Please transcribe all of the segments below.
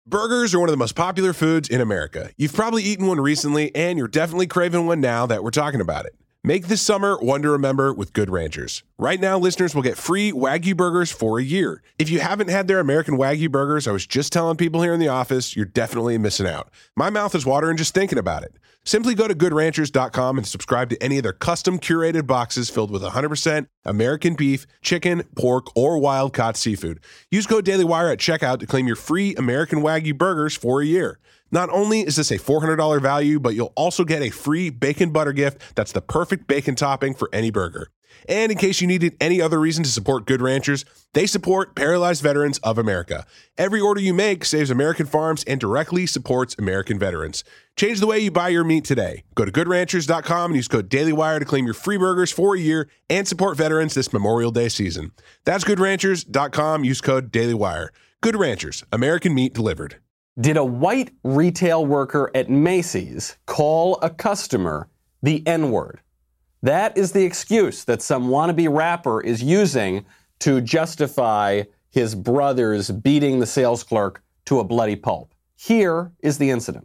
Burgers are one of the most popular foods in America. You've probably eaten one recently, and you're definitely craving one now that we're talking about it. Make this summer one to remember with Good Ranchers. Right now, listeners will get free Wagyu burgers for a year. If you haven't had their American Wagyu burgers, I was just telling people here in the office, you're definitely missing out. My mouth is watering just thinking about it. Simply go to goodranchers.com and subscribe to any of their custom curated boxes filled with 100% American beef, chicken, pork, or wild-caught seafood. Use code DailyWire at checkout to claim your free American Wagyu burgers for a year. Not only is this a $400 value, but you'll also get a free bacon butter gift that's the perfect bacon topping for any burger. And in case you needed any other reason to support Good Ranchers, they support Paralyzed Veterans of America. Every order you make saves American farms and directly supports American veterans. Change the way you buy your meat today. Go to goodranchers.com and use code DailyWire to claim your free burgers for a year and support veterans this Memorial Day season. That's goodranchers.com. Use code DailyWire. Good Ranchers, American meat delivered. Did a white retail worker at Macy's call a customer the N-word? That is the excuse that some wannabe rapper is using to justify his brothers beating the sales clerk to a bloody pulp. Here is the incident.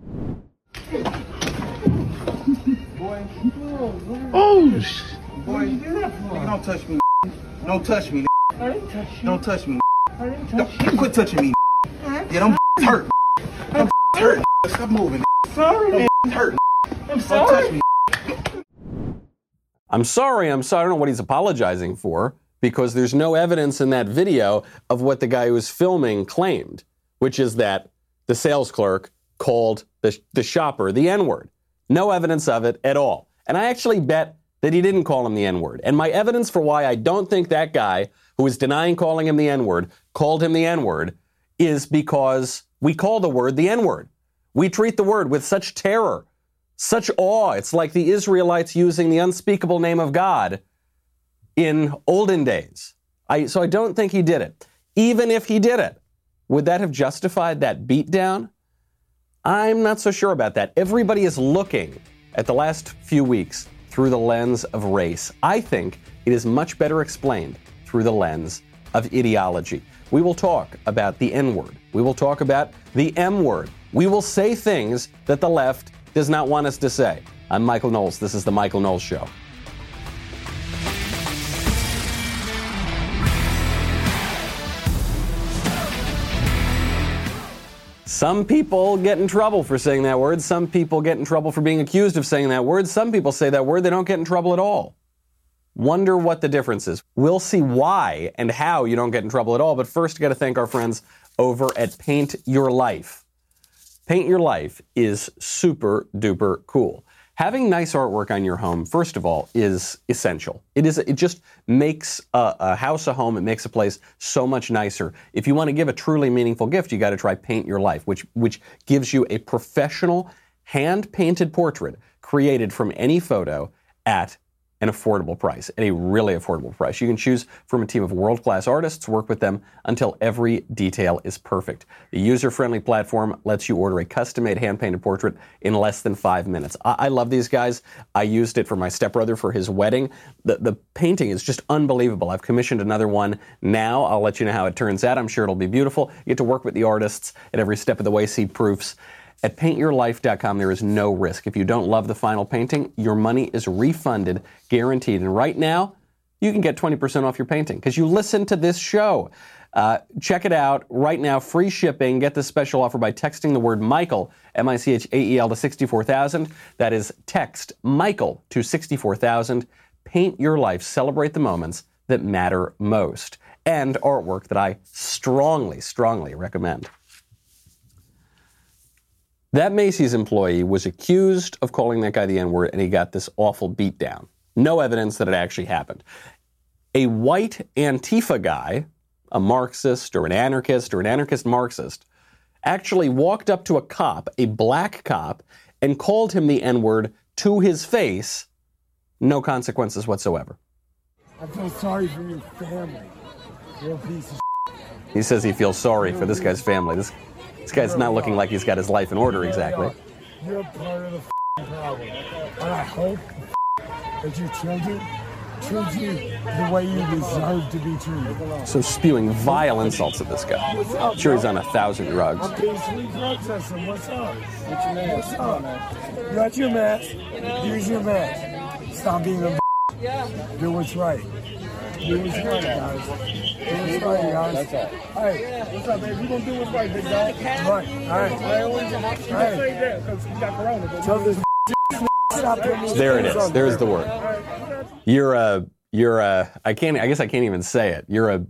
Oh, boy, don't touch me. Don't touch me. I didn't touch you. Don't touch me. I didn't touch you. Quit touching me. Yeah, them hurt. Them hurt. Stop moving. Sorry. Them hurt. I'm Don't sorry. touch me. I'm sorry. I don't know what he's apologizing for, because there's no evidence in that video of what the guy who was filming claimed, which is that the sales clerk called the shopper the N-word. No evidence of it at all. And I actually bet that he didn't call him the N-word. And my evidence for why I don't think that guy who was denying calling him the N-word called him the N-word is because we call the word the N-word. We treat the word with such terror, such awe. It's like the Israelites using the unspeakable name of God in olden days. So I don't think he did it. Even if he did it, would that have justified that beatdown? I'm not so sure about that. Everybody is looking at the last few weeks through the lens of race. I think it is much better explained through the lens of ideology. We will talk about the N-word. We will talk about the M-word. We will say things that the left does not want us to say. I'm Michael Knowles. This is The Michael Knowles Show. Some people get in trouble for saying that word. Some people get in trouble for being accused of saying that word. Some people say that word, they don't get in trouble at all. Wonder what the difference is. We'll see why and how you don't get in trouble at all. But first, got to thank our friends over at Paint Your Life. Paint Your Life is super duper cool. Having nice artwork on your home, first of all, is essential. It just makes a house a home. It makes a place so much nicer. If you want to give a truly meaningful gift, you got to try Paint Your Life, which gives you a professional hand-painted portrait created from any photo at an affordable price, at a really affordable price. You can choose from a team of world-class artists, work with them until every detail is perfect. The user-friendly platform lets you order a custom-made hand-painted portrait in less than 5 minutes. I love these guys. I used it for my stepbrother for his wedding. The painting is just unbelievable. I've commissioned another one now. I'll let you know how it turns out. I'm sure it'll be beautiful. You get to work with the artists at every step of the way, see proofs. At paintyourlife.com, there is no risk. If you don't love the final painting, your money is refunded, guaranteed. And right now, you can get 20% off your painting because you listen to this show. Check it out right now. Free shipping. Get this special offer by texting the word Michael, M-I-C-H-A-E-L, to 64,000. That is text Michael to 64,000. Paint your life. Celebrate the moments that matter most. And artwork that I strongly, strongly recommend. That Macy's employee was accused of calling that guy the N-word, and he got this awful beatdown. No evidence that it actually happened. A white Antifa guy, a Marxist or an anarchist Marxist, actually walked up to a cop, a black cop, and called him the N-word to his face. No consequences whatsoever. I feel sorry for your family. You're a piece of He says he feels sorry for this guy's family. This guy's not looking like he's got his life in order exactly. You're part of the problem. And I hope that your children treat you the way you deserve to be treated. So spewing vile insults at this guy. What's up, Sure, he's bro? on 1,000 drugs. I'm peacefully drug testing. What's up? What's up? You got your mask. Use your mask. Stop being a do what's right. Do what's right, guys. Do what's right, guys. Hey, what's up, baby? You gonna do what's right, big dog? Right. All right. Hey. Tell this stop putting these There it things is. up There's there. the word. You're a I guess I can't even say it. You're a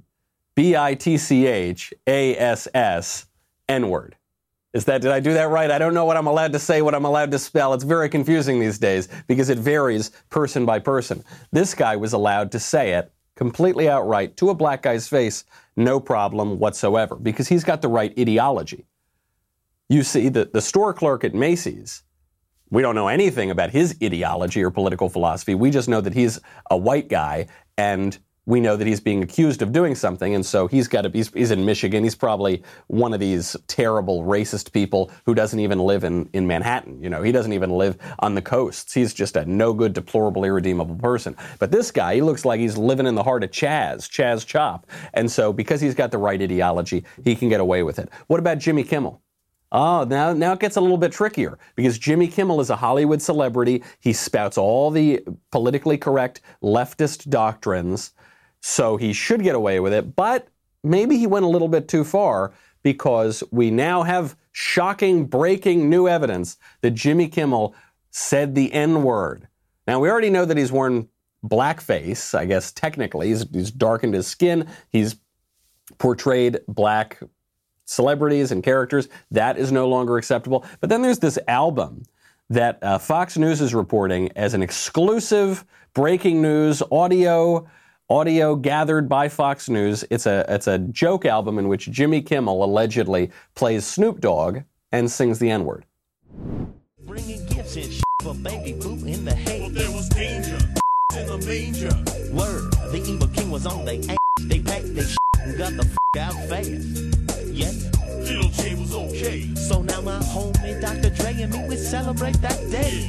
BITCHASS N-word. Did I do that right? I don't know what I'm allowed to say, what I'm allowed to spell. It's very confusing these days because it varies person by person. This guy was allowed to say it completely outright to a black guy's face, no problem whatsoever, because he's got the right ideology. You see, the store clerk at Macy's, we don't know anything about his ideology or political philosophy. We just know that he's a white guy, and we know that he's being accused of doing something, and so he's in Michigan. He's probably one of these terrible racist people who doesn't even live in Manhattan. You know, he doesn't even live on the coasts. He's just a no good, deplorable, irredeemable person. But this guy, he looks like he's living in the heart of Chaz Chop. And so because he's got the right ideology, he can get away with it. What about Jimmy Kimmel? Oh, now it gets a little bit trickier because Jimmy Kimmel is a Hollywood celebrity. He spouts all the politically correct leftist doctrines. So he should get away with it, but maybe he went a little bit too far because we now have shocking, breaking new evidence that Jimmy Kimmel said the N-word. Now, we already know that he's worn blackface, I guess technically. He's darkened his skin. He's portrayed black celebrities and characters. That is no longer acceptable. But then there's this album that Fox News is reporting as an exclusive breaking news audio gathered by Fox News. It's a joke album in which Jimmy Kimmel allegedly plays Snoop Dogg and sings the N-word. Bringing gifts and shit for baby boo in the hay. There was danger in the manger. Word, the evil king was on they ass. They packed their shit and got the out fast. Yeah. Little J was okay. So now my homie Dr. Dre and me, we celebrate that day.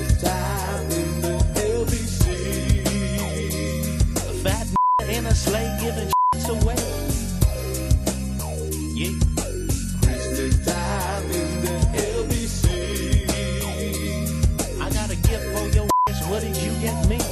Fat in a sleigh giving shits away. Yeah. Christmas time in the LBC. I got a gift for your ass. What did you get me?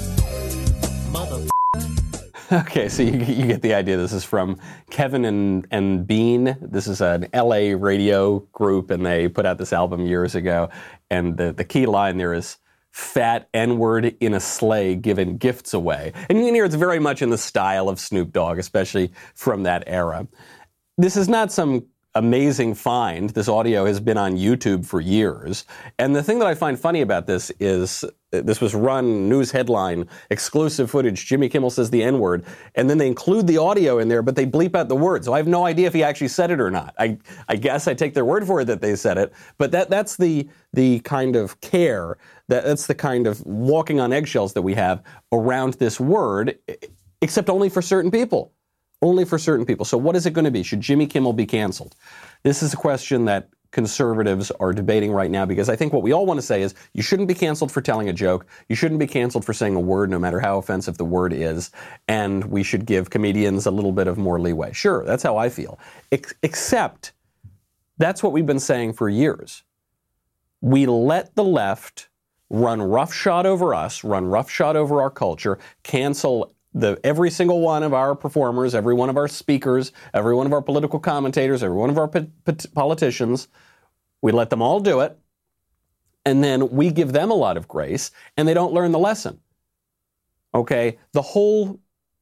Mother. Okay, so you get the idea. This is from Kevin and Bean. This is an LA radio group, and they put out this album years ago. And the key line there is, fat N-word in a sleigh giving gifts away. And you can hear it's very much in the style of Snoop Dogg, especially from that era. This is not some amazing find. This audio has been on YouTube for years. And the thing that I find funny about this is this was run, news headline, exclusive footage, Jimmy Kimmel says the N-word, and then they include the audio in there, but they bleep out the word. So I have no idea if he actually said it or not. I guess I take their word for it that they said it, but that's the kind of care, that's the kind of walking on eggshells that we have around this word, except only for certain people. Only for certain people. So what is it going to be? Should Jimmy Kimmel be canceled? This is a question that conservatives are debating right now because I think what we all want to say is you shouldn't be canceled for telling a joke. You shouldn't be canceled for saying a word, no matter how offensive the word is. And we should give comedians a little bit of more leeway. Sure, that's how I feel. Except that's what we've been saying for years. We let the left run roughshod over us, run roughshod over our culture, cancel every single one of our performers, every one of our speakers, every one of our political commentators, every one of our politicians. We let them all do it, and then we give them a lot of grace, and they don't learn the lesson. Okay? The whole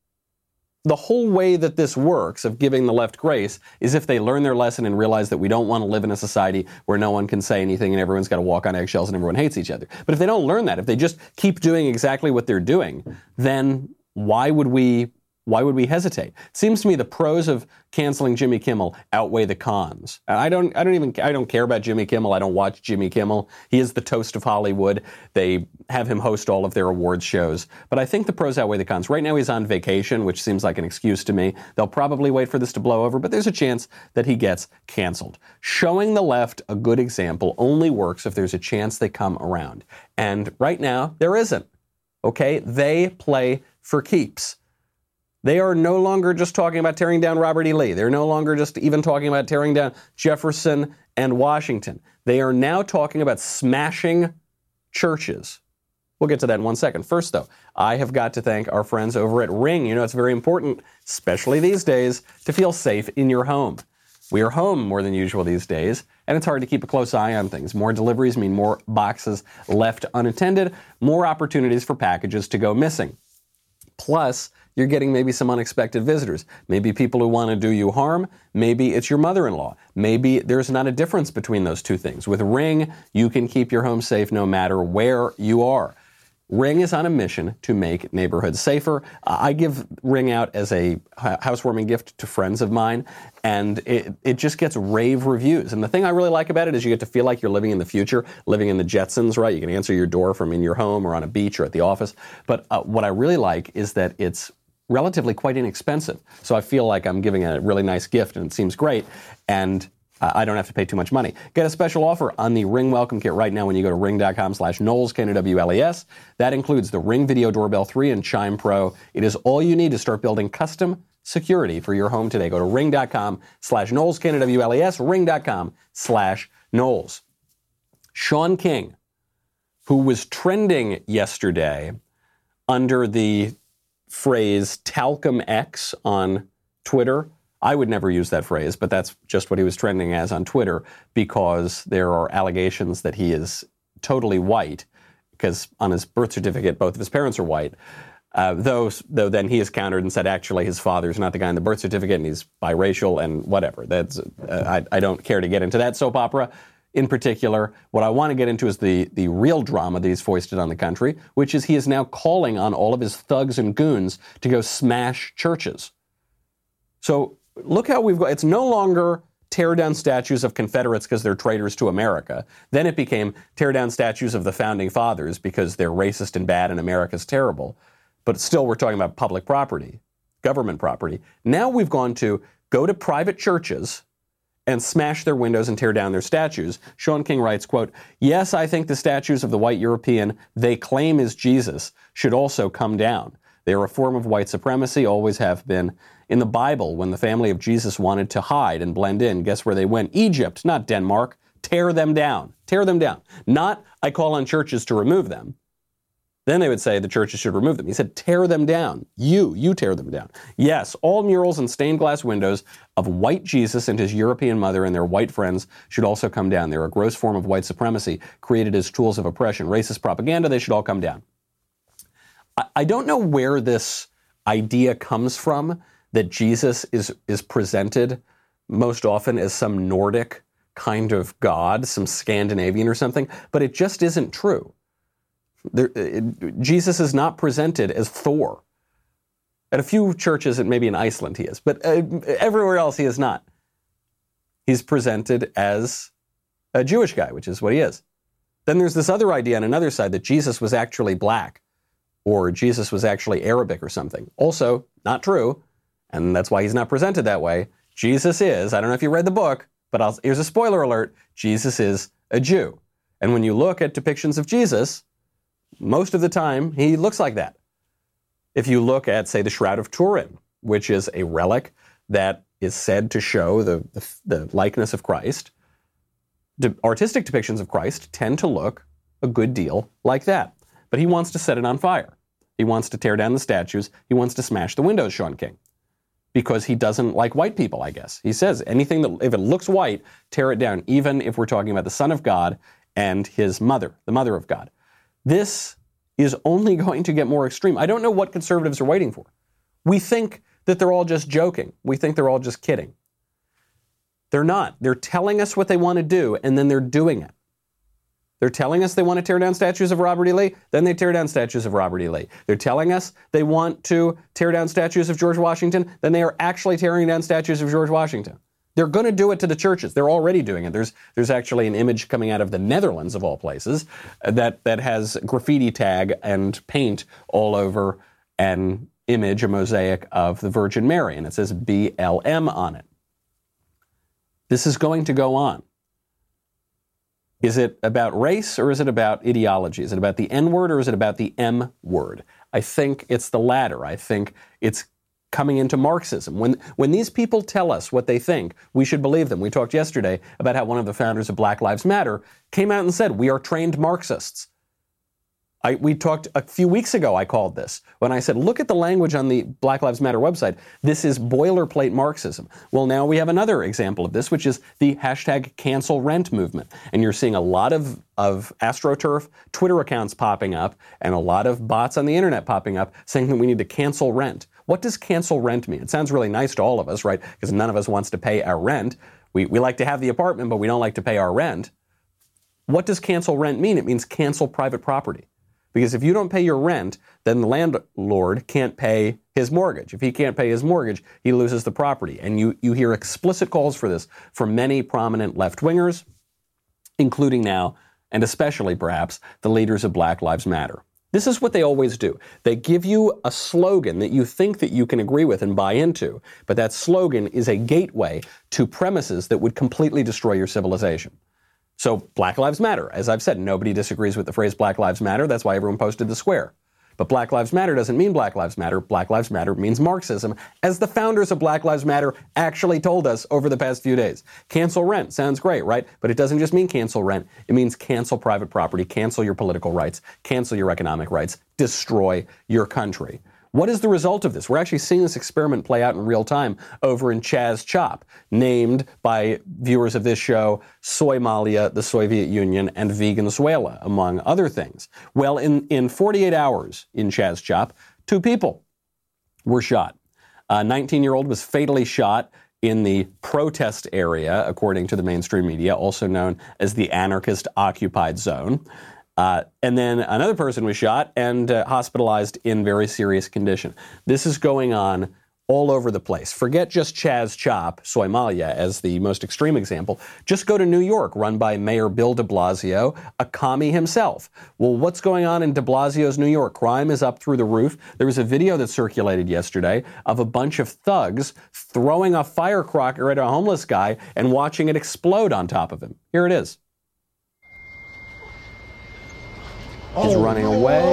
way that this works of giving the left grace is if they learn their lesson and realize that we don't want to live in a society where no one can say anything and everyone's got to walk on eggshells and everyone hates each other. But if they don't learn that, if they just keep doing exactly what they're doing, then why would we hesitate? It seems to me the pros of canceling Jimmy Kimmel outweigh the cons. I don't care about Jimmy Kimmel. I don't watch Jimmy Kimmel. He is the toast of Hollywood. They have him host all of their awards shows. But I think the pros outweigh the cons. Right now he's on vacation, which seems like an excuse to me. They'll probably wait for this to blow over, but there's a chance that he gets canceled. Showing the left a good example only works if there's a chance they come around. And right now, there isn't. Okay? They play for keeps. They are no longer just talking about tearing down Robert E. Lee. They're no longer just even talking about tearing down Jefferson and Washington. They are now talking about smashing churches. We'll get to that in 1 second. First, though, I have got to thank our friends over at Ring. You know, it's very important, especially these days, to feel safe in your home. We are home more than usual these days, and it's hard to keep a close eye on things. More deliveries mean more boxes left unattended, more opportunities for packages to go missing. Plus, you're getting maybe some unexpected visitors. Maybe people who want to do you harm. Maybe it's your mother-in-law. Maybe there's not a difference between those two things. With Ring, you can keep your home safe no matter where you are. Ring is on a mission to make neighborhoods safer. I give Ring out as a housewarming gift to friends of mine, and it just gets rave reviews. And the thing I really like about it is you get to feel like you're living in the future, living in the Jetsons, right? You can answer your door from in your home or on a beach or at the office. But what I really like is that it's relatively quite inexpensive. So I feel like I'm giving a really nice gift, and it seems great. And I don't have to pay too much money. Get a special offer on the Ring Welcome Kit right now when you go to ring.com/Knowles, Knowles. That includes the Ring Video Doorbell 3 and Chime Pro. It is all you need to start building custom security for your home today. Go to ring.com/Knowles, Knowles, ring.com/Knowles. Sean King, who was trending yesterday under the phrase Talcum X on Twitter. I would never use that phrase, but that's just what he was trending as on Twitter because there are allegations that he is totally white because on his birth certificate, both of his parents are white. Though then he has countered and said actually his father's not the guy on the birth certificate and he's biracial and whatever. That's I don't care to get into that soap opera in particular. What I want to get into is the real drama that he's foisted on the country, which is he is now calling on all of his thugs and goons to go smash churches. So look how we've got, it's no longer tear down statues of Confederates because they're traitors to America. Then it became tear down statues of the Founding Fathers because they're racist and bad and America's terrible. But still we're talking about public property, government property. Now we've gone to go to private churches and smash their windows and tear down their statues. Sean King writes, quote, "Yes, I think the statues of the white European they claim is Jesus should also come down. They are a form of white supremacy, always have been. In the Bible, when the family of Jesus wanted to hide and blend in, guess where they went? Egypt, not Denmark. Tear them down. Tear them down. Not, I call on churches to remove them. Then they would say the churches should remove them. He said, tear them down. You tear them down. Yes, all murals and stained glass windows of white Jesus and his European mother and their white friends should also come down. They're a gross form of white supremacy created as tools of oppression, racist propaganda. They should all come down." I don't know where this idea comes from that Jesus is presented most often as some Nordic kind of god, some Scandinavian or something, but it just isn't true. Jesus is not presented as Thor. At a few churches, and maybe in Iceland he is, but everywhere else he is not. He's presented as a Jewish guy, which is what he is. Then there's this other idea on another side that Jesus was actually black, or Jesus was actually Arabic or something. Also, not true, and that's why he's not presented that way. Jesus is, I don't know if you read the book, but here's a spoiler alert, Jesus is a Jew. And when you look at depictions of Jesus, most of the time he looks like that. If you look at, say, the Shroud of Turin, which is a relic that is said to show the likeness of Christ, artistic depictions of Christ tend to look a good deal like that. But he wants to set it on fire. He wants to tear down the statues. He wants to smash the windows, Sean King, because he doesn't like white people, I guess. He says anything that, if it looks white, tear it down, even if we're talking about the Son of God and his mother, the Mother of God. This is only going to get more extreme. I don't know what conservatives are waiting for. We think that they're all just joking. We think they're all just kidding. They're not. They're telling us what they want to do, and then they're doing it. They're telling us they want to tear down statues of Robert E. Lee, then they tear down statues of Robert E. Lee. They're telling us they want to tear down statues of George Washington, then they are actually tearing down statues of George Washington. They're going to do it to the churches. They're already doing it. There's actually an image coming out of the Netherlands, of all places, that has graffiti tag and paint all over an image, a mosaic of the Virgin Mary, and it says BLM on it. This is going to go on. Is it about race or is it about ideology? Is it about the N word or is it about the M word? I think it's the latter. I think it's coming into Marxism. When these people tell us what they think, we should believe them. We talked yesterday about how one of the founders of Black Lives Matter came out and said, we are trained Marxists. We talked a few weeks ago, I called this, when I said, look at the language on the Black Lives Matter website. This is boilerplate Marxism. Well, now we have another example of this, which is the hashtag cancel rent movement. And you're seeing a lot of AstroTurf Twitter accounts popping up and a lot of bots on the internet popping up saying that we need to cancel rent. What does cancel rent mean? It sounds really nice to all of us, right? Because none of us wants to pay our rent. We like to have the apartment, but we don't like to pay our rent. What does cancel rent mean? It means cancel private property. Because if you don't pay your rent, then the landlord can't pay his mortgage. If he can't pay his mortgage, he loses the property. And you hear explicit calls for this from many prominent left-wingers, including now, and especially perhaps, the leaders of Black Lives Matter. This is what they always do. They give you a slogan that you think that you can agree with and buy into, but that slogan is a gateway to premises that would completely destroy your civilization. So Black Lives Matter. As I've said, nobody disagrees with the phrase Black Lives Matter. That's why everyone posted the square. But Black Lives Matter doesn't mean Black Lives Matter. Black Lives Matter means Marxism, as the founders of Black Lives Matter actually told us over the past few days. Cancel rent. Sounds great, right? But it doesn't just mean cancel rent. It means cancel private property, cancel your political rights, cancel your economic rights, destroy your country. What is the result of this? We're actually seeing this experiment play out in real time over in Chaz Chop, named by viewers of this show Soymalia, the Soviet Union, and Venezuela, among other things. Well, in 48 hours in Chaz Chop, 2 people were shot. A 19-year-old was fatally shot in the protest area, according to the mainstream media, also known as the anarchist occupied zone. And then another person was shot and hospitalized in very serious condition. This is going on all over the place. Forget just Chaz Chop, Soymalia, as the most extreme example. Just go to New York, run by Mayor Bill de Blasio, a commie himself. Well, what's going on in de Blasio's New York? Crime is up through the roof. There was a video that circulated yesterday of a bunch of thugs throwing a firecracker at a homeless guy and watching it explode on top of him. Here it is. He's running away.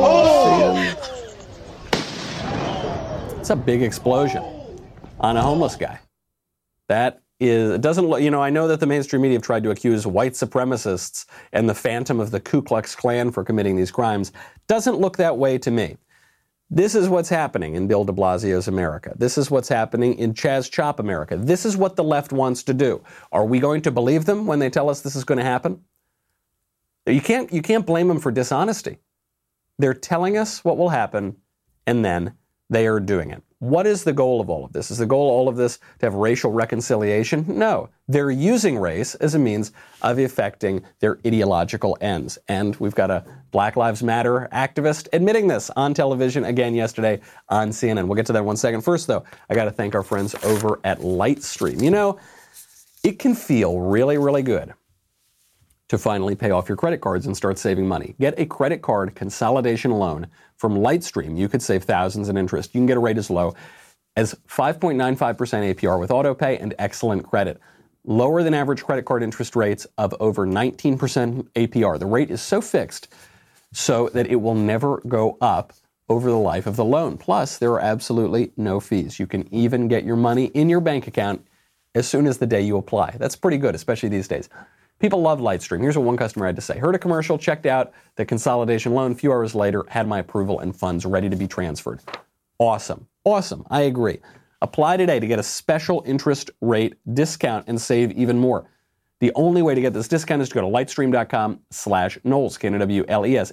It's a big explosion on a homeless guy. That is, it doesn't look, I know that the mainstream media have tried to accuse white supremacists and the phantom of the Ku Klux Klan for committing these crimes. Doesn't look that way to me. This is what's happening in Bill de Blasio's America. This is what's happening in Chaz Chop America. This is what the left wants to do. Are we going to believe them when they tell us this is going to happen? You can't blame them for dishonesty. They're telling us what will happen, and then they are doing it. What is the goal of all of this? Is the goal of all of this to have racial reconciliation? No. They're using race as a means of effecting their ideological ends. And we've got a Black Lives Matter activist admitting this on television again yesterday on CNN. We'll get to that in 1 second. First, though, I got to thank our friends over at Lightstream. It can feel really, really good to finally pay off your credit cards and start saving money. Get a credit card consolidation loan from Lightstream. You could save thousands in interest. You can get a rate as low as 5.95% APR with autopay and excellent credit. Lower than average credit card interest rates of over 19% APR. The rate is so fixed so that it will never go up over the life of the loan. Plus, there are absolutely no fees. You can even get your money in your bank account as soon as the day you apply. That's pretty good, especially these days. People love Lightstream. Here's what one customer had to say. Heard a commercial, checked out the consolidation loan. A few hours later, had my approval and funds ready to be transferred. Awesome. Awesome. I agree. Apply today to get a special interest rate discount and save even more. The only way to get this discount is to go to lightstream.com/Knowles, Knowles,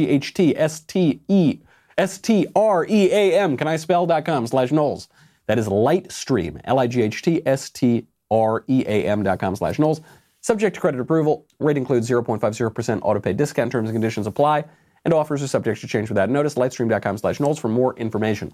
LIGHTSTREAM. Can I spell.com/Knowles? That is Lightstream, LIGHTSTREAM.com/Knowles. Subject to credit approval. Rate includes 0.50% autopay discount. Terms and conditions apply. And offers are subject to change without notice. Lightstream.com/Knowles for more information.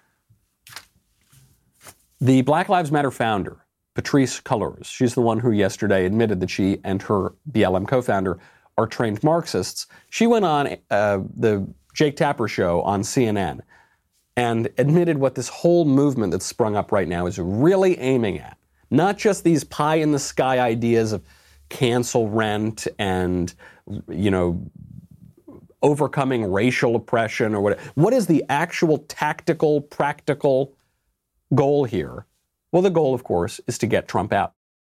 The Black Lives Matter founder, Patrisse Cullors, she's the one who yesterday admitted that she and her BLM co-founder are trained Marxists. She went on the Jake Tapper show on CNN and admitted what this whole movement that's sprung up right now is really aiming at. Not just these pie-in-the-sky ideas of cancel rent and, overcoming racial oppression or whatever. What is the actual tactical, practical goal here? Well, the goal, of course, is to get Trump out.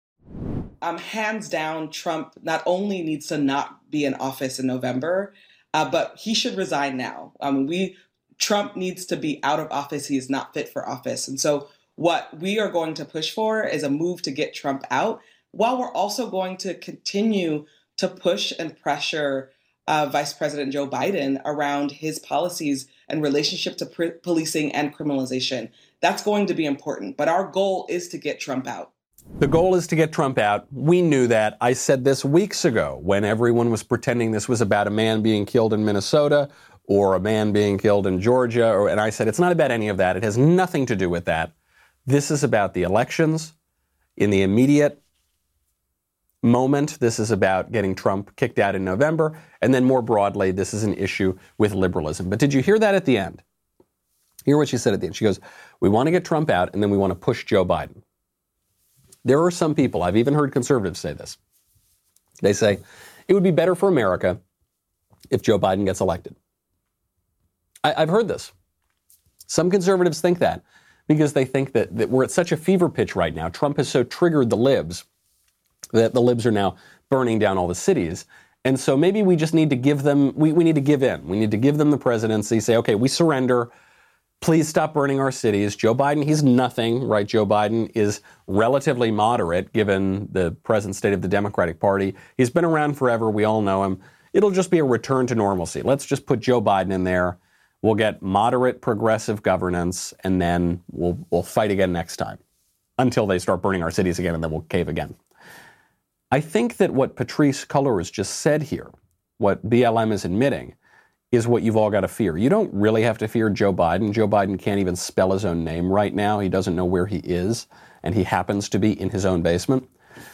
Hands down, Trump not only needs to not be in office in November, but he should resign now. Trump needs to be out of office. He is not fit for office. And so what we are going to push for is a move to get Trump out, while we're also going to continue to push and pressure Vice President Joe Biden around his policies and relationship to policing and criminalization. That's going to be important. But our goal is to get Trump out. The goal is to get Trump out. We knew that. I said this weeks ago when everyone was pretending this was about a man being killed in Minnesota or a man being killed in Georgia. And I said, it's not about any of that. It has nothing to do with that. This is about the elections in the immediate moment. This is about getting Trump kicked out in November. And then more broadly, this is an issue with liberalism. But did you hear that at the end? Hear what she said at the end. She goes, we want to get Trump out and then we want to push Joe Biden. There are some people, I've even heard conservatives say this. They say, it would be better for America if Joe Biden gets elected. I've heard this. Some conservatives think that because they think that we're at such a fever pitch right now. Trump has so triggered the libs that the libs are now burning down all the cities. And so maybe we just need to give them, we need to give in. We need to give them the presidency, say, okay, we surrender. Please stop burning our cities. Joe Biden, he's nothing, right? Joe Biden is relatively moderate given the present state of the Democratic Party. He's been around forever. We all know him. It'll just be a return to normalcy. Let's just put Joe Biden in there. We'll get moderate progressive governance, and then we'll fight again next time until they start burning our cities again, and then we'll cave again. I think that what Patrisse Cullors just said here, what BLM is admitting, is what you've all got to fear. You don't really have to fear Joe Biden. Joe Biden can't even spell his own name right now. He doesn't know where he is, and he happens to be in his own basement.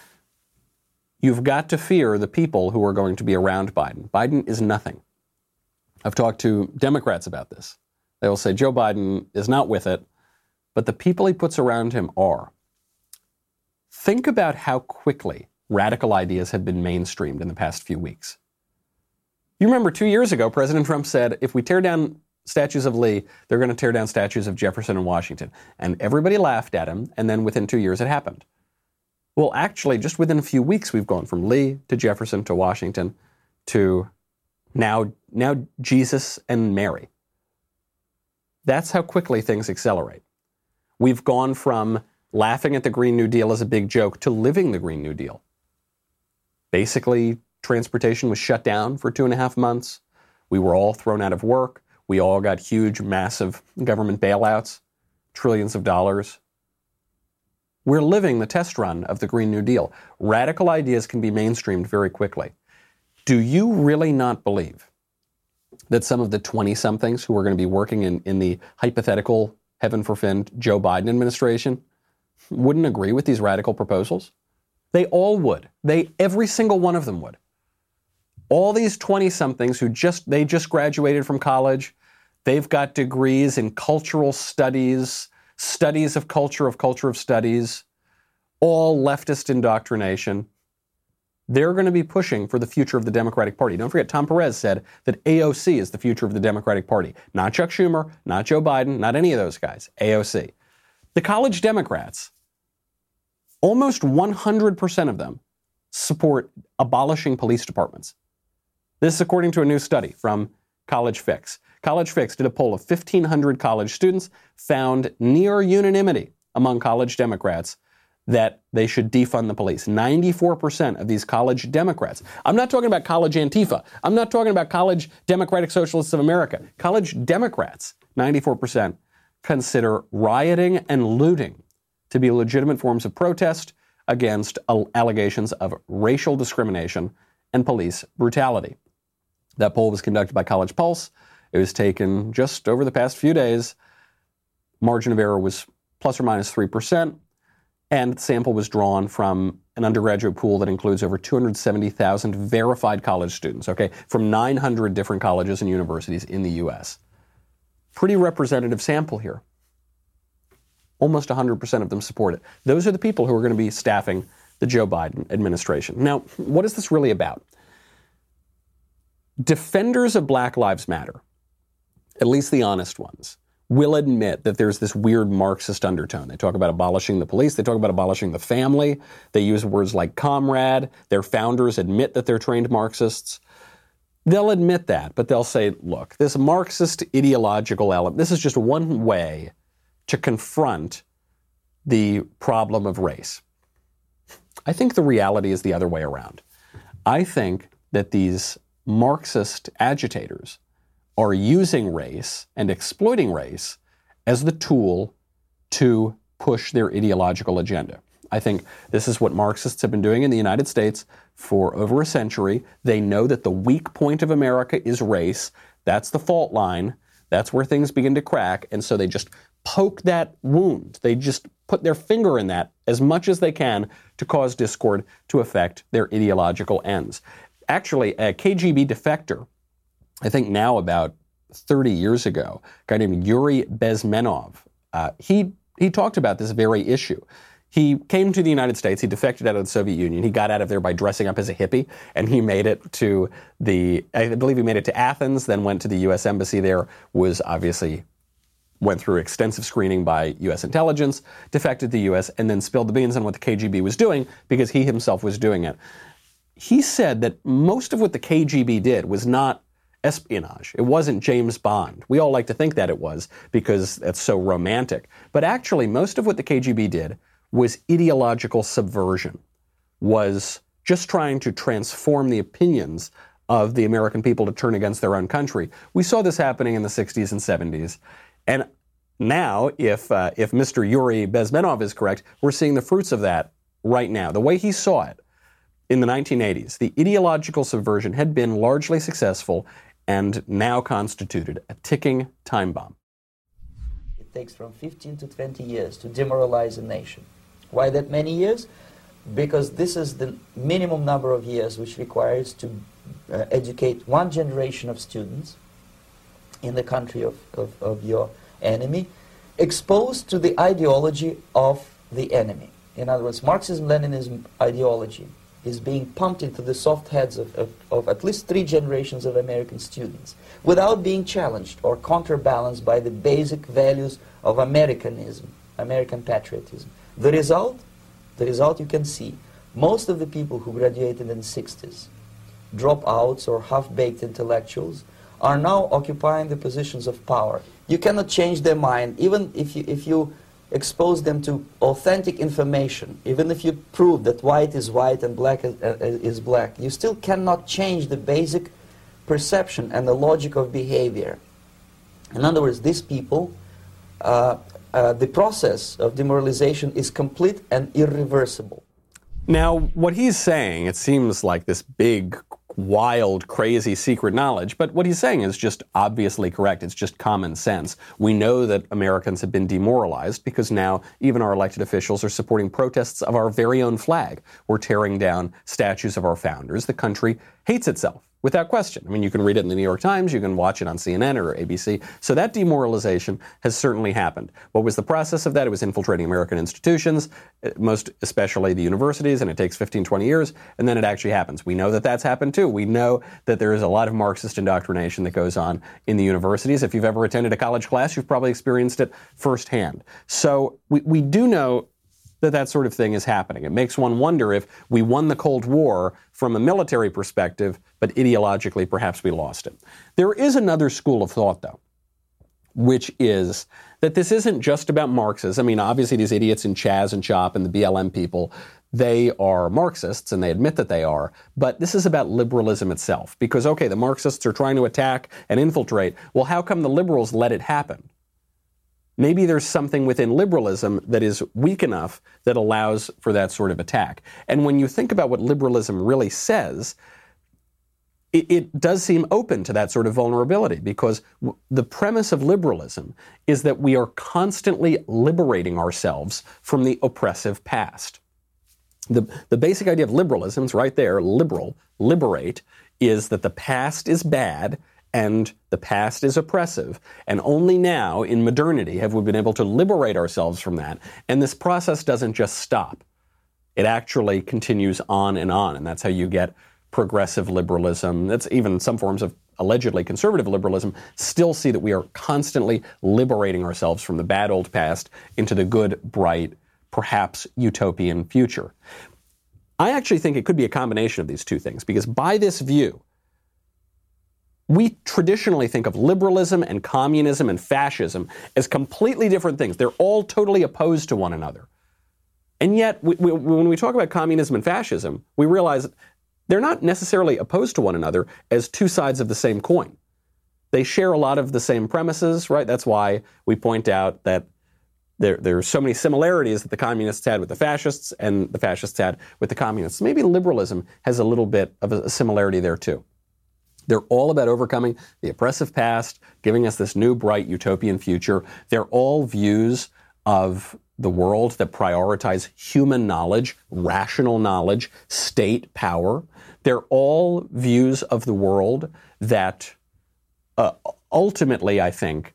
You've got to fear the people who are going to be around Biden. Biden is nothing. I've talked to Democrats about this. They will say Joe Biden is not with it, but the people he puts around him are. Think about how quickly radical ideas have been mainstreamed in the past few weeks. You remember 2 years ago, President Trump said, if we tear down statues of Lee, they're going to tear down statues of Jefferson and Washington. And everybody laughed at him, and then within 2 years it happened. Well, actually, just within a few weeks, we've gone from Lee to Jefferson to Washington to now Jesus and Mary. That's how quickly things accelerate. We've gone from laughing at the Green New Deal as a big joke to living the Green New Deal. Basically, transportation was shut down for 2.5 months. We were all thrown out of work. We all got huge, massive government bailouts, trillions of dollars. We're living the test run of the Green New Deal. Radical ideas can be mainstreamed very quickly. Do you really not believe that some of the 20-somethings who are going to be working in the hypothetical, heaven forfend, Joe Biden administration wouldn't agree with these radical proposals? They all would. Every single one of them would. All these 20-somethings who just graduated from college, they've got degrees in cultural studies, studies of culture of studies, all leftist indoctrination. They're going to be pushing for the future of the Democratic Party. Don't forget, Tom Perez said that AOC is the future of the Democratic Party. Not Chuck Schumer, not Joe Biden, not any of those guys. AOC. The college Democrats, almost 100% of them support abolishing police departments. This is according to a new study from College Fix. College Fix did a poll of 1,500 college students, found near unanimity among college Democrats that they should defund the police. 94% of these college Democrats. I'm not talking about college Antifa. I'm not talking about college Democratic Socialists of America. College Democrats, 94%, consider rioting and looting to be legitimate forms of protest against allegations of racial discrimination and police brutality. That poll was conducted by College Pulse. It was taken just over the past few days. Margin of error was plus or minus 3%. And the sample was drawn from an undergraduate pool that includes over 270,000 verified college students, from 900 different colleges and universities in the U.S. Pretty representative sample here. Almost 100% of them support it. Those are the people who are going to be staffing the Joe Biden administration. Now, what is this really about? Defenders of Black Lives Matter, at least the honest ones, will admit that there's this weird Marxist undertone. They talk about abolishing the police. They talk about abolishing the family. They use words like comrade. Their founders admit that they're trained Marxists. They'll admit that, but they'll say, look, this Marxist ideological element, this is just one way to confront the problem of race. I think the reality is the other way around. I think that these Marxist agitators are using race and exploiting race as the tool to push their ideological agenda. I think this is what Marxists have been doing in the United States for over a century. They know that the weak point of America is race. That's the fault line. That's where things begin to crack. And so they just poke that wound. They just put their finger in that as much as they can to cause discord to affect their ideological ends. Actually, a KGB defector, I think now about 30 years ago, a guy named Yuri Bezmenov, he talked about this very issue. He came to the United States, he defected out of the Soviet Union, he got out of there by dressing up as a hippie, and he made it to I believe he made it to Athens, then went to the U.S. Embassy there, went through extensive screening by U.S. intelligence, defected to the U.S., and then spilled the beans on what the KGB was doing because he himself was doing it. He said that most of what the KGB did was not espionage. It wasn't James Bond. We all like to think that it was because it's so romantic. But actually, most of what the KGB did was ideological subversion, was just trying to transform the opinions of the American people to turn against their own country. We saw this happening in the 60s and 70s. And now, if Mr. Yuri Bezmenov is correct, we're seeing the fruits of that right now. The way he saw it in the 1980s, the ideological subversion had been largely successful and now constituted a ticking time bomb. It takes from 15 to 20 years to demoralize a nation. Why that many years? Because this is the minimum number of years which requires to educate one generation of students in the country of your enemy, exposed to the ideology of the enemy. In other words, Marxism-Leninism ideology is being pumped into the soft heads of at least 3 generations of American students without being challenged or counterbalanced by the basic values of Americanism, American patriotism. The result you can see. Most of the people who graduated in the 60s, dropouts or half-baked intellectuals, are now occupying the positions of power. You cannot change their mind, even if you expose them to authentic information, even if you prove that white is white and black is black, you still cannot change the basic perception and the logic of behavior. In other words, these people, the process of demoralization is complete and irreversible. Now, what he's saying, it seems like this big, wild, crazy secret knowledge, but what he's saying is just obviously correct. It's just common sense. We know that Americans have been demoralized because now even our elected officials are supporting protests of our very own flag. We're tearing down statues of our founders. The country hates itself, without question. I mean, you can read it in the New York Times, you can watch it on CNN or ABC. So that demoralization has certainly happened. What was the process of that? It was infiltrating American institutions, most especially the universities, and it takes 15, 20 years, and then it actually happens. We know that that's happened too. We know that there is a lot of Marxist indoctrination that goes on in the universities. If you've ever attended a college class, you've probably experienced it firsthand. So we do know that sort of thing is happening. It makes one wonder if we won the Cold War from a military perspective, but ideologically perhaps we lost it. There is another school of thought, though, which is that this isn't just about Marxists. I mean, obviously these idiots in Chaz and CHOP and the BLM people, they are Marxists, and they admit that they are, but this is about liberalism itself. Because, okay, the Marxists are trying to attack and infiltrate. Well, how come the liberals let it happen? Maybe there's something within liberalism that is weak enough that allows for that sort of attack. And when you think about what liberalism really says, it does seem open to that sort of vulnerability, because the premise of liberalism is that we are constantly liberating ourselves from the oppressive past. The basic idea of liberalism is right there, liberate, is that the past is bad and the past is oppressive. And only now, in modernity, have we been able to liberate ourselves from that. And this process doesn't just stop. It actually continues on, and that's how you get progressive liberalism. That's even some forms of allegedly conservative liberalism still see that we are constantly liberating ourselves from the bad old past into the good, bright, perhaps utopian future. I actually think it could be a combination of these two things, because by this view, we traditionally think of liberalism and communism and fascism as completely different things. They're all totally opposed to one another. And yet, when we talk about communism and fascism, we realize they're not necessarily opposed to one another as two sides of the same coin. They share a lot of the same premises, right? That's why we point out that there are so many similarities that the communists had with the fascists and the fascists had with the communists. Maybe liberalism has a little bit of a similarity there too. They're all about overcoming the oppressive past, giving us this new, bright, utopian future. They're all views of the world that prioritize human knowledge, rational knowledge, state power. They're all views of the world that ultimately, I think,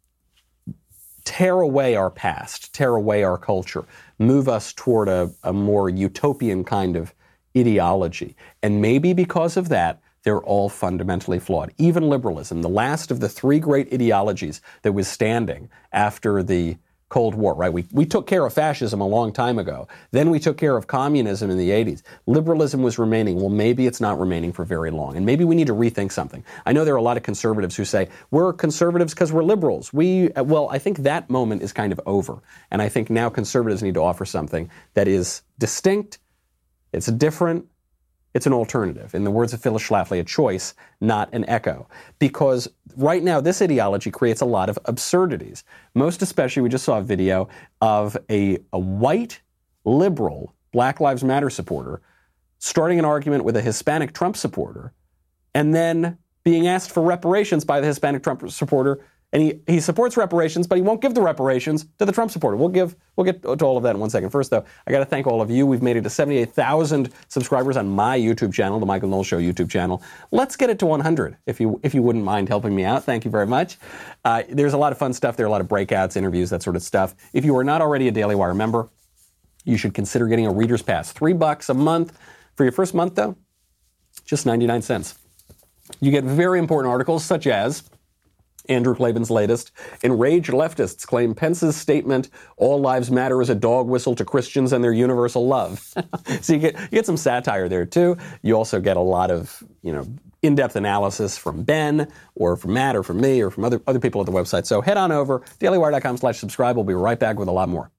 tear away our past, tear away our culture, move us toward a more utopian kind of ideology. And maybe because of that, they're all fundamentally flawed. Even liberalism, the last of the three great ideologies that was standing after the Cold War, right? We took care of fascism a long time ago. Then we took care of communism in the 80s. Liberalism was remaining. Well, maybe it's not remaining for very long. And maybe we need to rethink something. I know there are a lot of conservatives who say, we're conservatives because we're liberals. Well, I think that moment is kind of over. And I think now conservatives need to offer something that is distinct, it's different, it's an alternative. In the words of Phyllis Schlafly, a choice, not an echo. Because right now, this ideology creates a lot of absurdities. Most especially, we just saw a video of a white, liberal, Black Lives Matter supporter starting an argument with a Hispanic Trump supporter and then being asked for reparations by the Hispanic Trump supporter. And he supports reparations, but he won't give the reparations to the Trump supporter. We'll get to all of that in 1 second. First, though, I got to thank all of you. We've made it to 78,000 subscribers on my YouTube channel, the Michael Knowles Show YouTube channel. Let's get it to 100, if you wouldn't mind helping me out. Thank you very much. There's a lot of fun stuff. There are a lot of breakouts, interviews, that sort of stuff. If you are not already a Daily Wire member, you should consider getting a Reader's Pass. $3 a month. For your first month, though, just 99 cents. You get very important articles such as Andrew Klavan's latest, enraged leftists claim Pence's statement, all lives matter, is a dog whistle to Christians and their universal love. So you get some satire there too. You also get a lot of, in-depth analysis from Ben or from Matt or from me or from other people at the website. So head on over, dailywire.com/subscribe. We'll be right back with a lot more.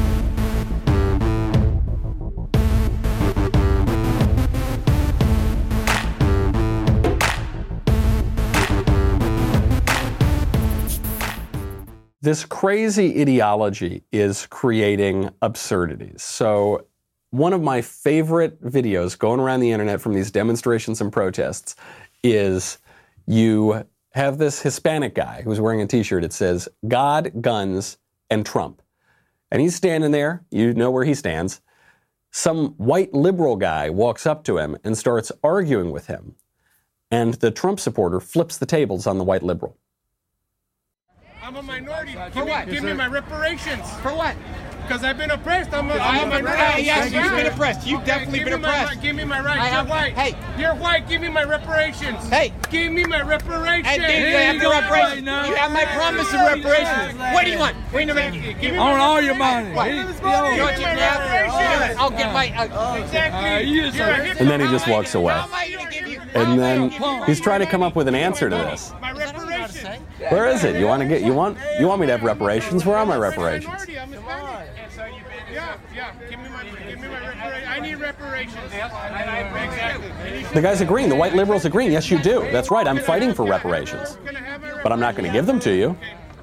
This crazy ideology is creating absurdities. So one of my favorite videos going around the internet from these demonstrations and protests is you have this Hispanic guy who's wearing a t-shirt. It says, God, guns, and Trump. And he's standing there. You know where he stands. Some white liberal guy walks up to him and starts arguing with him. And the Trump supporter flips the tables on the white liberal. I'm a minority. For what? Give me my reparations. For what? Because I've been oppressed. I'm a minority. Yes, you've been oppressed. You've definitely been oppressed. Give me my rights. You're white. Hey. You're white. Give me my reparations. Hey. Give me my reparations. Hey, you have the reparations. You have my promise of reparations. What do you want? Wait a minute. I want all your money. What? You want your reparations? I'll get my... Exactly. And then he just walks away. And then he's trying to come up with an answer to this. My reparations. Where is it? You want me to have reparations? Where are my reparations? Yeah. Give me my reparations. I need reparations. Exactly. The guy's agreeing. The white liberals agreeing. Yes, you do. That's right. I'm fighting for reparations. But I'm not going to give them to you.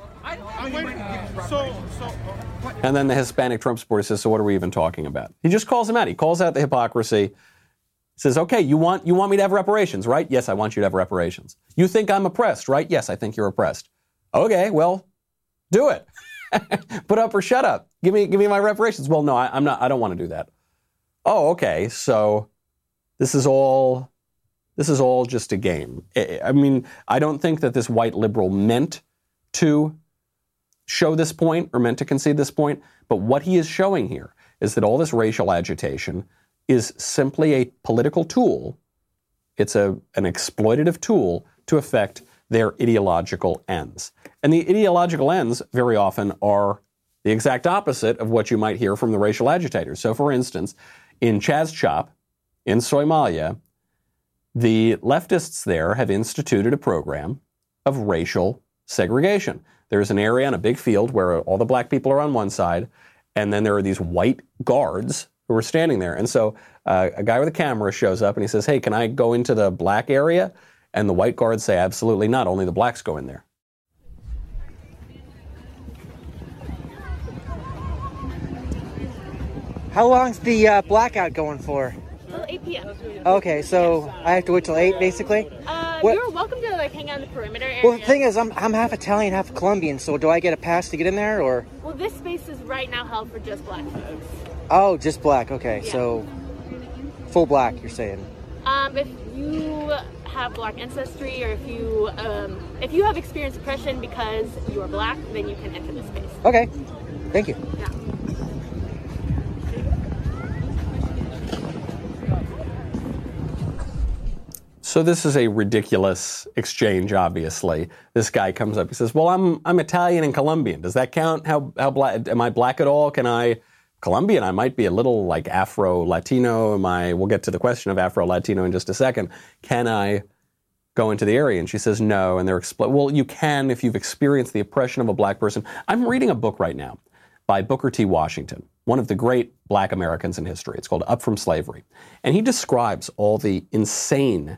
And then the Hispanic Trump supporter says, so what are we even talking about? He just calls him out. He calls out the hypocrisy. He says, okay, you want me to have reparations, right? Yes, I want you to have reparations. You think I'm oppressed, right? Yes, I think you're oppressed. Okay, well, do it. Put up or shut up. Give me my reparations. Well, no, I'm not. I don't want to do that. Oh, okay. So this is all just a game. I mean, I don't think that this white liberal meant to show this point or meant to concede this point. But what he is showing here is that all this racial agitation is simply a political tool. It's an exploitative tool to affect their ideological ends. And the ideological ends very often are the exact opposite of what you might hear from the racial agitators. So, for instance, in Chazchop, in Somalia, the leftists there have instituted a program of racial segregation. There's an area on a big field where all the black people are on one side, and then there are these white guards who are standing there. And so a guy with a camera shows up and he says, "Hey, can I go into the black area?" And the white guards say, "Absolutely not. Only the blacks go in there." How long's the blackout going for? Till 8 p.m. Okay, so I have to wait till 8, basically? You're welcome to hang out in the perimeter area. Well, the thing is, I'm half Italian, half Colombian, so do I get a pass to get in there, or? Well, this space is right now held for just black folks. Oh, just black, okay, Yeah. so full black, you're saying? If you have black ancestry, or if you have experienced oppression because you are black, then you can enter this space. Okay, thank you. Yeah. So this is a ridiculous exchange, obviously. This guy comes up, he says, "Well, I'm Italian and Colombian. Does that count? How black, am I black at all? Colombian, I might be a little like Afro-Latino. We'll get to the question of Afro-Latino in just a second. Can I go into the area?" And she says, "No." And they're well, you can if you've experienced the oppression of a black person. I'm reading a book right now by Booker T. Washington, one of the great black Americans in history. It's called Up From Slavery. And he describes all the insane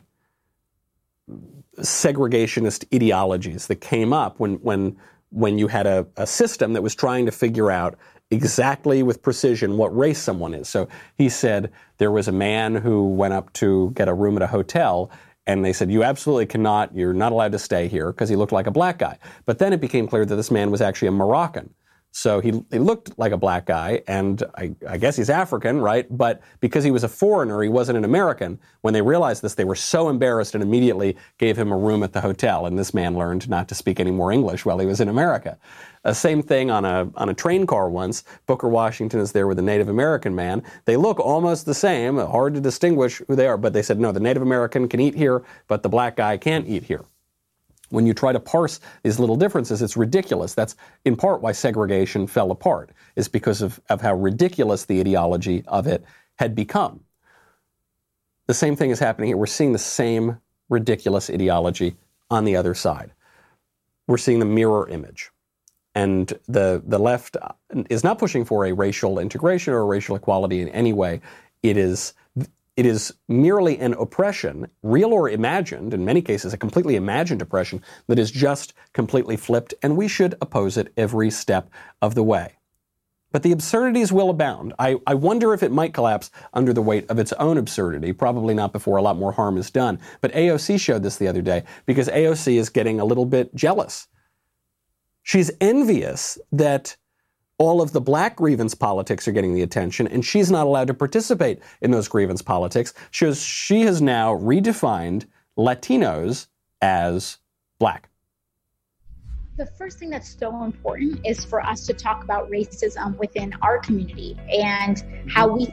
segregationist ideologies that came up when you had a system that was trying to figure out exactly with precision what race someone is. So he said there was a man who went up to get a room at a hotel, and they said, "You absolutely cannot, you're not allowed to stay here," because he looked like a black guy. But then it became clear that this man was actually a Moroccan. So he looked like a black guy, and I guess he's African, right? But because he was a foreigner, he wasn't an American. When they realized this, they were so embarrassed and immediately gave him a room at the hotel. And this man learned not to speak any more English while he was in America. Same thing on a train car once. Booker Washington is there with a Native American man. They look almost the same, hard to distinguish who they are. But they said, no, the Native American can eat here, but the black guy can't eat here. When you try to parse these little differences, it's ridiculous. That's in part why segregation fell apart, is because of how ridiculous the ideology of it had become. The same thing is happening here. We're seeing the same ridiculous ideology on the other side. We're seeing the mirror image. And the left is not pushing for a racial integration or a racial equality in any way. It is merely an oppression, real or imagined, in many cases a completely imagined oppression, that is just completely flipped, and we should oppose it every step of the way. But the absurdities will abound. I wonder if it might collapse under the weight of its own absurdity, probably not before a lot more harm is done. But AOC showed this the other day, because AOC is getting a little bit jealous. She's envious that all of the black grievance politics are getting the attention, and she's not allowed to participate in those grievance politics. She has now redefined Latinos as black. The first thing that's so important is for us to talk about racism within our community and how we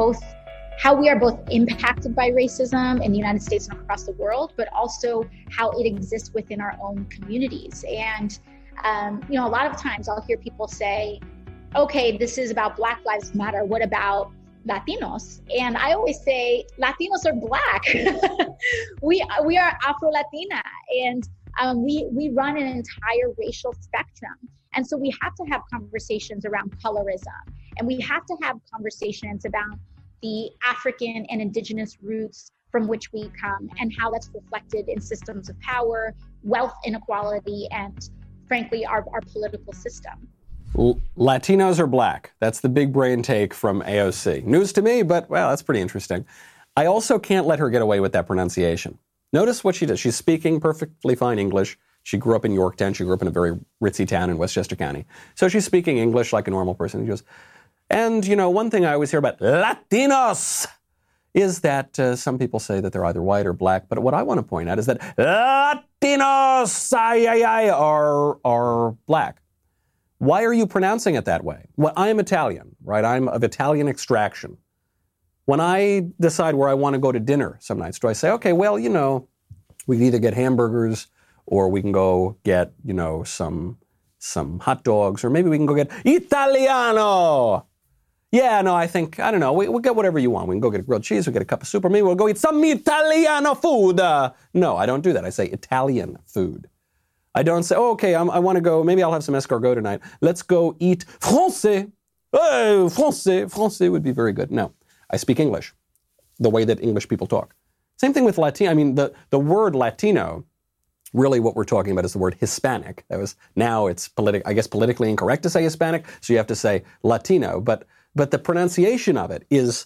are both impacted by racism in the United States and across the world, but also how it exists within our own communities. And a lot of times I'll hear people say, okay, this is about Black Lives Matter. What about Latinos? And I always say, Latinos are black. we are Afro-Latina, and we run an entire racial spectrum. And so we have to have conversations around colorism, and we have to have conversations about the African and indigenous roots from which we come and how that's reflected in systems of power, wealth inequality, and frankly, our political system. Latinos are black. That's the big brain take from AOC. News to me, but, well, that's pretty interesting. I also can't let her get away with that pronunciation. Notice what she does. She's speaking perfectly fine English. She grew up in Yorktown. She grew up in a very ritzy town in Westchester County. So she's speaking English like a normal person. She goes, and, one thing I always hear about Latinos is that some people say that they're either white or black. But what I want to point out is that Latinos are black. Why are you pronouncing it that way? Well, I am Italian, right? I'm of Italian extraction. When I decide where I want to go to dinner some nights, do I say, okay, well, we can either get hamburgers or we can go get, some hot dogs, or maybe we can go get Italiano. Yeah, no, I don't know. We'll get whatever you want. We can go get a grilled cheese, we'll get a cup of soup, or maybe we'll go eat some Italiano food. No, I don't do that. I say Italian food. I don't say, okay, I want to go, maybe I'll have some escargot tonight. Let's go eat français. Oh, français would be very good. No, I speak English, the way that English people talk. Same thing with Latino. I mean, the word Latino, really what we're talking about is the word Hispanic. Now it's politically incorrect to say Hispanic, so you have to say Latino, but the pronunciation of it is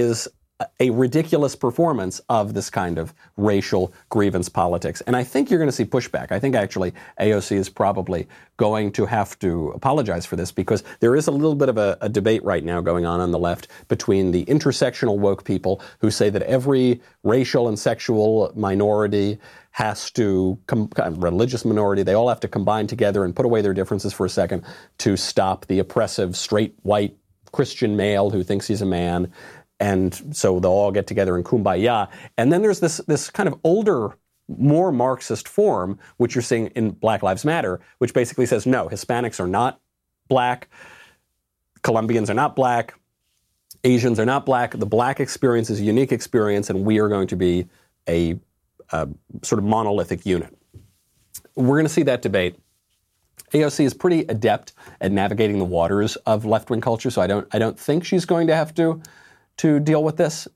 a ridiculous performance of this kind of racial grievance politics. And I think you're going to see pushback. I think actually AOC is probably going to have to apologize for this, because there is a little bit of a debate right now going on the left between the intersectional woke people who say that every racial and sexual minority has to, religious minority, they all have to combine together and put away their differences for a second to stop the oppressive straight white Christian male who thinks he's a man. And so they'll all get together in kumbaya. And then there's this kind of older, more Marxist form, which you're seeing in Black Lives Matter, which basically says, no, Hispanics are not black, Colombians are not black, Asians are not black. The black experience is a unique experience, and we are going to be a sort of monolithic unit. We're going to see that debate. AOC is pretty adept at navigating the waters of left-wing culture, so I don't think she's going to have to deal with this,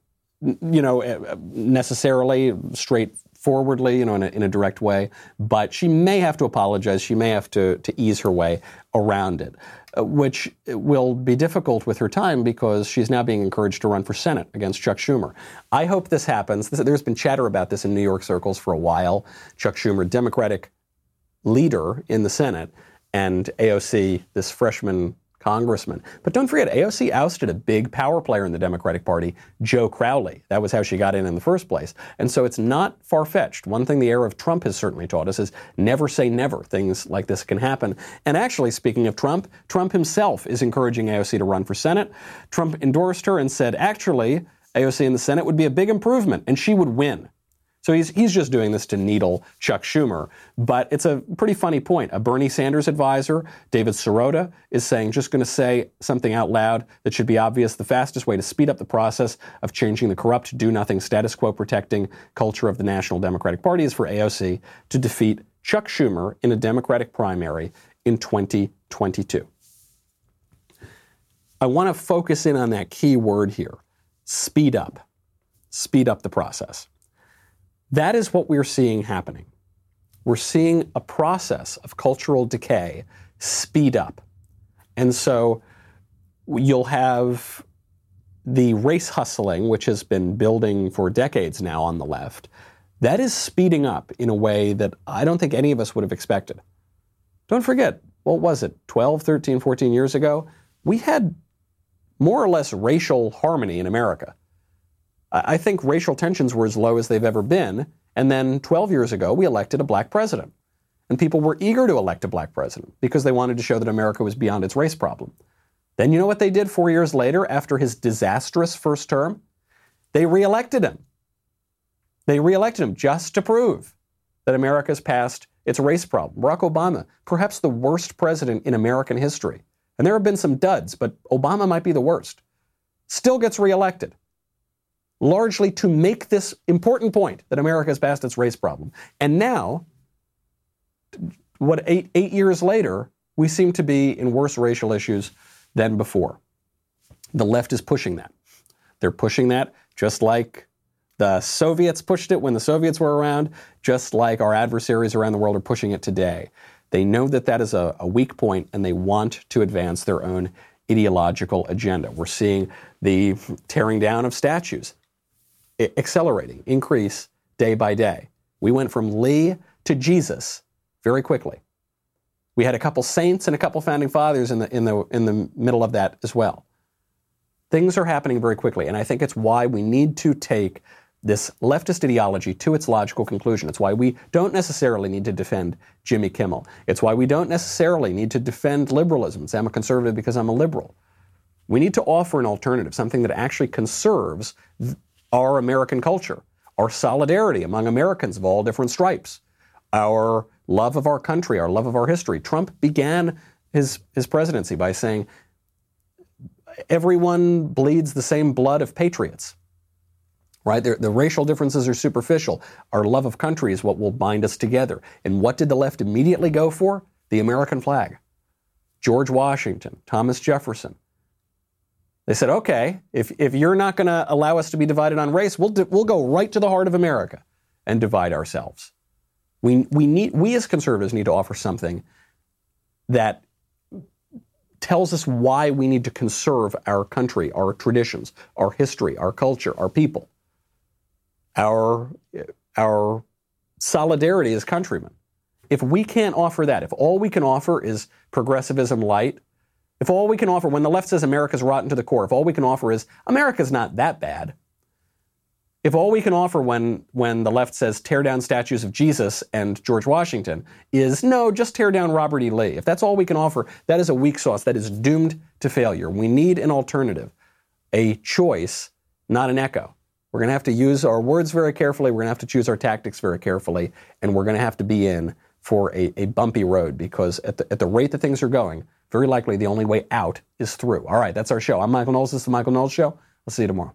necessarily straightforwardly, in a direct way. But she may have to apologize. She may have to ease her way around it, which will be difficult with her time because she's now being encouraged to run for Senate against Chuck Schumer. I hope this happens. There's been chatter about this in New York circles for a while. Chuck Schumer, Democratic leader in the Senate, and AOC, this freshman congressman. But don't forget, AOC ousted a big power player in the Democratic Party, Joe Crowley. That was how she got in the first place. And so it's not far-fetched. One thing the era of Trump has certainly taught us is never say never. Things like this can happen. And actually, speaking of Trump himself is encouraging AOC to run for Senate. Trump endorsed her and said, actually, AOC in the Senate would be a big improvement, and she would win. So he's just doing this to needle Chuck Schumer. But it's a pretty funny point. A Bernie Sanders advisor, David Sirota, is saying, just going to say something out loud that should be obvious. The fastest way to speed up the process of changing the corrupt, do-nothing, status quo protecting culture of the National Democratic Party is for AOC to defeat Chuck Schumer in a Democratic primary in 2022. I want to focus in on that key word here, speed up. Speed up the process. That is what we're seeing happening. We're seeing a process of cultural decay speed up. And so you'll have the race hustling, which has been building for decades now on the left. That is speeding up in a way that I don't think any of us would have expected. Don't forget, what was it, 12, 13, 14 years ago? We had more or less racial harmony in America. I think racial tensions were as low as they've ever been. And then 12 years ago, we elected a black president. And people were eager to elect a black president because they wanted to show that America was beyond its race problem. Then you know what they did 4 years later after his disastrous first term? They reelected him. They reelected him just to prove that America's past its race problem. Barack Obama, perhaps the worst president in American history. And there have been some duds, but Obama might be the worst. Still gets reelected. Largely to make this important point that America has passed its race problem. And now, eight years later, we seem to be in worse racial issues than before. The left is pushing that. They're pushing that just like the Soviets pushed it when the Soviets were around, just like our adversaries around the world are pushing it today. They know that that is a weak point, and they want to advance their own ideological agenda. We're seeing the tearing down of statues accelerating, increase day by day. We went from Lee to Jesus very quickly. We had a couple saints and a couple founding fathers in the middle of that as well. Things are happening very quickly, and I think it's why we need to take this leftist ideology to its logical conclusion. It's why we don't necessarily need to defend Jimmy Kimmel. It's why we don't necessarily need to defend liberalism. Say I'm a conservative because I'm a liberal. We need to offer an alternative, something that actually conserves our American culture, our solidarity among Americans of all different stripes, our love of our country, our love of our history. Trump began his presidency by saying, everyone bleeds the same blood of patriots. Right? The racial differences are superficial. Our love of country is what will bind us together. And what did the left immediately go for? The American flag. George Washington, Thomas Jefferson. They said, okay, if you're not going to allow us to be divided on race, we'll go right to the heart of America and divide ourselves. We as conservatives need to offer something that tells us why we need to conserve our country, our traditions, our history, our culture, our people. Our solidarity as countrymen. If we can't offer that, if all we can offer is progressivism light, if all we can offer, when the left says America's rotten to the core, if all we can offer is America's not that bad, if all we can offer when the left says tear down statues of Jesus and George Washington is no, just tear down Robert E. Lee, if that's all we can offer, that is a weak sauce, that is doomed to failure. We need an alternative, a choice, not an echo. We're going to have to use our words very carefully. We're going to have to choose our tactics very carefully. And we're going to have to be in for a bumpy road because at the rate that things are going, very likely the only way out is through. All right, that's our show. I'm Michael Knowles. This is The Michael Knowles Show. I'll see you tomorrow.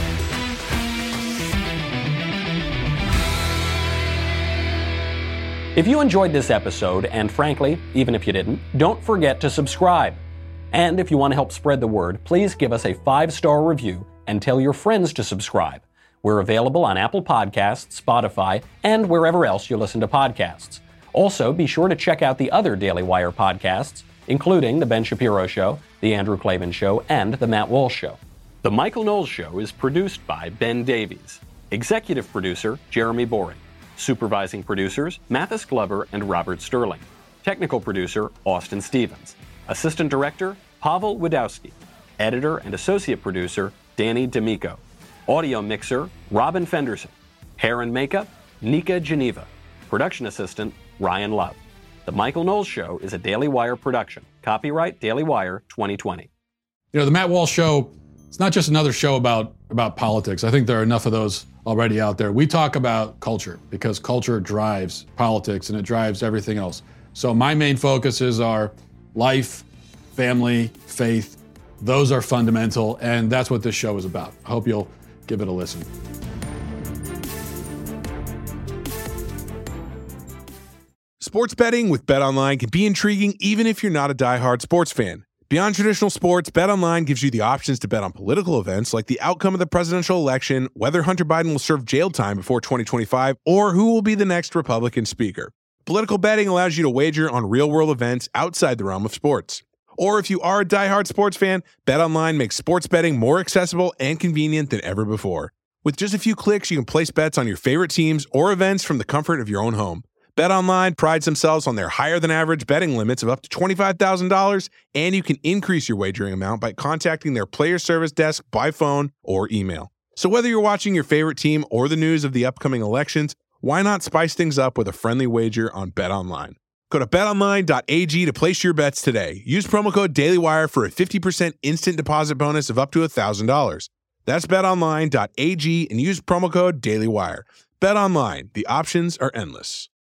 If you enjoyed this episode, and frankly, even if you didn't, don't forget to subscribe. And if you want to help spread the word, please give us a 5-star review and tell your friends to subscribe. We're available on Apple Podcasts, Spotify, and wherever else you listen to podcasts. Also, be sure to check out the other Daily Wire podcasts, including The Ben Shapiro Show, The Andrew Klavan Show, and The Matt Walsh Show. The Michael Knowles Show is produced by Ben Davies. Executive producer, Jeremy Boring. Supervising producers, Mathis Glover and Robert Sterling. Technical producer, Austin Stevens. Assistant director, Pavel Wadowski. Editor and associate producer, Danny D'Amico. Audio mixer, Robin Fenderson. Hair and makeup, Nika Geneva. Production assistant, Ryan Love. The Michael Knowles Show is a Daily Wire production. Copyright Daily Wire 2020. You know, the Matt Walsh Show, it's not just another show about politics. I think there are enough of those already out there. We talk about culture because culture drives politics and it drives everything else. So my main focuses are life, family, faith. Those are fundamental, and that's what this show is about. I hope you'll give it a listen. Sports betting with BetOnline can be intriguing even if you're not a diehard sports fan. Beyond traditional sports, BetOnline gives you the options to bet on political events like the outcome of the presidential election, whether Hunter Biden will serve jail time before 2025, or who will be the next Republican speaker. Political betting allows you to wager on real-world events outside the realm of sports. Or if you are a diehard sports fan, BetOnline makes sports betting more accessible and convenient than ever before. With just a few clicks, you can place bets on your favorite teams or events from the comfort of your own home. BetOnline prides themselves on their higher-than-average betting limits of up to $25,000, and you can increase your wagering amount by contacting their player service desk by phone or email. So whether you're watching your favorite team or the news of the upcoming elections, why not spice things up with a friendly wager on BetOnline? Go to betonline.ag to place your bets today. Use promo code DailyWire for a 50% instant deposit bonus of up to $1,000. That's betonline.ag and use promo code DailyWire. BetOnline, the options are endless.